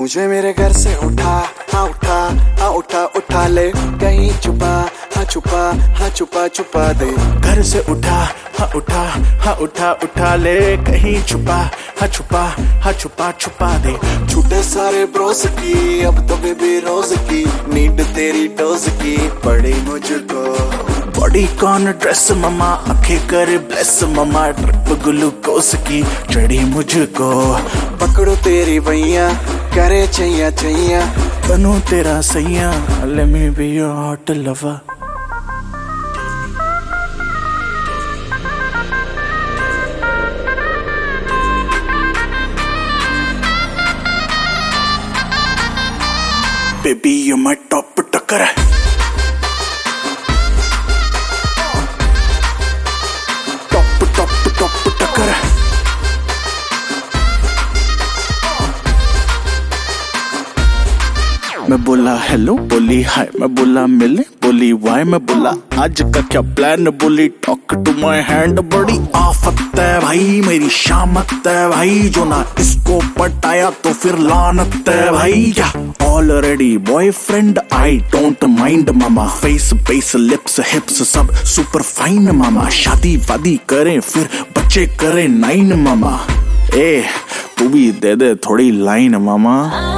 मुझे मेरे घर से उठा, हाँ उठा, हाँ उठा उठा ले, कहीं छुपा, हाँ छुपा, हाँ छुपा छुपा दे। घर से उठा, हाँ उठा, हाँ उठा उठा ले, कहीं छुपा, हाँ छुपा, हाँ छुपा छुपा दे। छूटे सारे ब्रोस की, अब तो बेबी रोज की, नीड तेरी डोज की पड़ी मुझको। बॉडी कॉन ड्रेस ममा, आंखें करे ब्लेस ममा, ट्रिप ग्लूकोस की चढ़ी मुझको। पकड़ो तेरी भैया, करे छैया छैया, बनूं तेरा सैया, let me be your hot lover। Baby you're my top टक्कर है, टॉप टक्कर है। मैं बोला हेलो, बोली हाय, मैं बोला मिले, बोली वाई, मैं बोला आज का क्या प्लान, बोली टॉक टू माय हैंड। बड़ी आफत है भाई, मेरी शामत है भाई, जो ना इसको पटाया तो फिर लानत है भाई। क्या already boyfriend, I don't mind मामा, फेस बेस लिप्स हिप्स सब सुपर फाइन मामा। शादी वादी करें फिर बच्चे करें 9 मामा, ए तू भी दे दे थोड़ी लाइन मामा।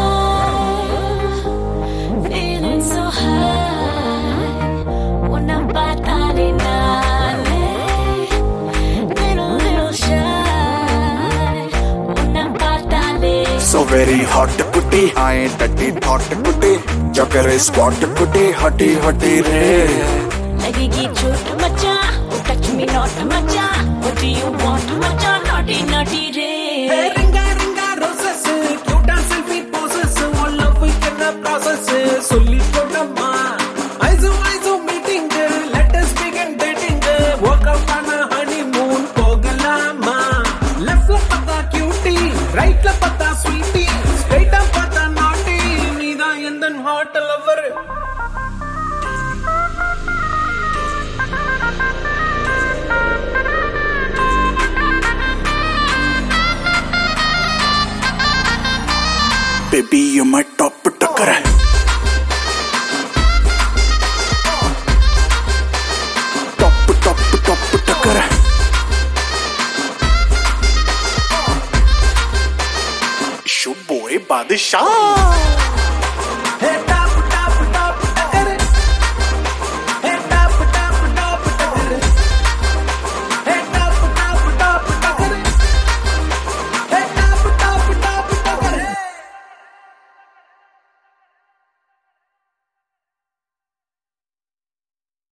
So very hot कुटी, आए टट्टी थॉट कुटी, जो करे स्पॉट कुटी, हटी हटी रे। लगेगी चोट मचा, touch me not मचा, what do you want मचा, naughty naughty रे। Ringa ringa roses, cute and selfie poses, all love we can process, solli kodamma, aizu meeting, let us begin dating, walk out on a honeymoon pogalama, left la pata cutie, right la pata sweetie, straight up pata naughty, needa endan hot lover। Baby you're my top टक्कर है, top टक्कर है। शुभ boy बादशाह।